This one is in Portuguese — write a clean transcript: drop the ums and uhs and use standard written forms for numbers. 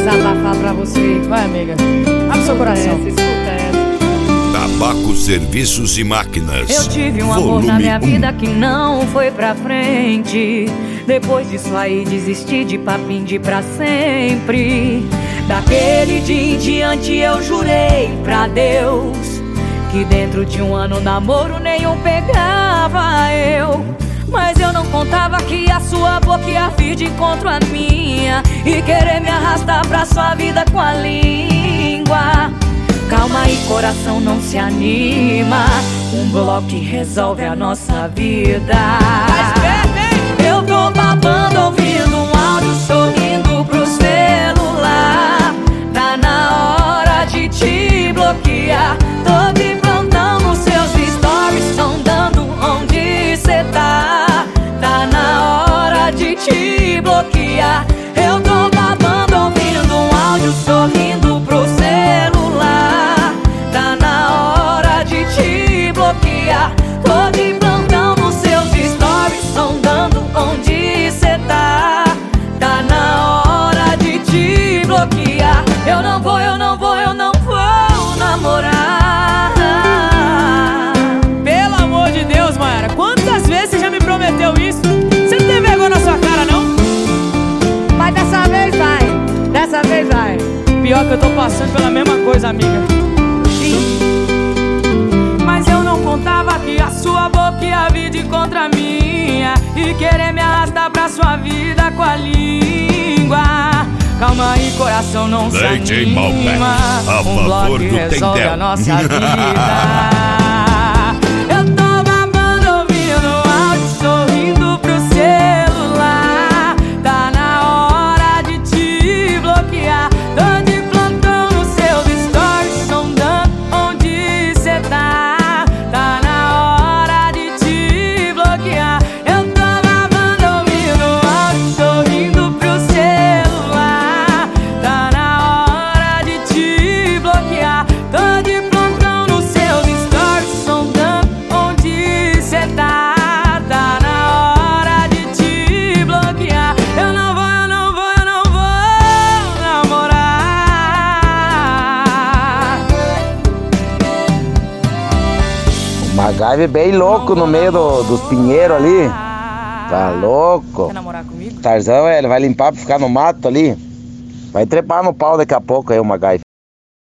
desabafar pra você. Vai, amiga, abre seu coração. Escuta essa. Tabaco, Serviços e Máquinas. Eu tive um amor na minha vida que não foi pra frente. Depois disso aí desisti de papinho de pra sempre. Daquele dia em diante eu jurei pra Deus que dentro de um ano namoro nenhum pegava eu. Mas eu não contava que a sua boca ia vir de encontro à minha e querer me arrastar pra sua vida com a língua. Calma aí, coração, não se anima. Um bloco que resolve a nossa vida. Eu tô babando, ouvindo um áudio, sorrindo pro celular. Tá na hora de te bloquear. Tô de plantão nos seus stories, sondando onde cê tá. Tá na hora de te bloquear. Eu tô babando, ouvindo um áudio, sorrindo pro celular. Tá na hora de te bloquear. Tô de plantão nos seus stories, sondando onde cê tá. Tá na hora de te bloquear. Eu não vou, eu não vou, eu não vou namorar. Pelo amor de Deus, Mayara, quantas vezes você já me prometeu isso? Você não tem vergonha na sua cara, não? Mas dessa vez vai, dessa vez vai. Pior que eu tô passando pela mesma coisa, amiga. Mas eu não contava que a sua boca ia vir de contra a minha e querer me arrastar pra sua vida com a língua. Calma aí, coração, não se DJ Malbec, anima. a favor que do resolve Tendel. a nossa vida. Eu tô babando, ouvindo áudio, sorrindo pro celular. Tá na hora de te bloquear. Tô de plantão nos seus stories, sondando onde cê tá. Tá na hora de te bloquear. Eu tô babando, ouvindo áudio, sorrindo pro celular. Tá na hora de te bloquear. Tô de plantão nos seus stories, sondando onde cê tá. Tá na hora de te bloquear. Eu não vou, eu não vou, eu não vou namorar. O MacGyver bem louco no meio dos pinheiros ali. Tá louco. Quer namorar comigo? Tarzão, ele vai limpar pra ficar no mato ali. Vai trepar no pau daqui a pouco aí o MacGyver.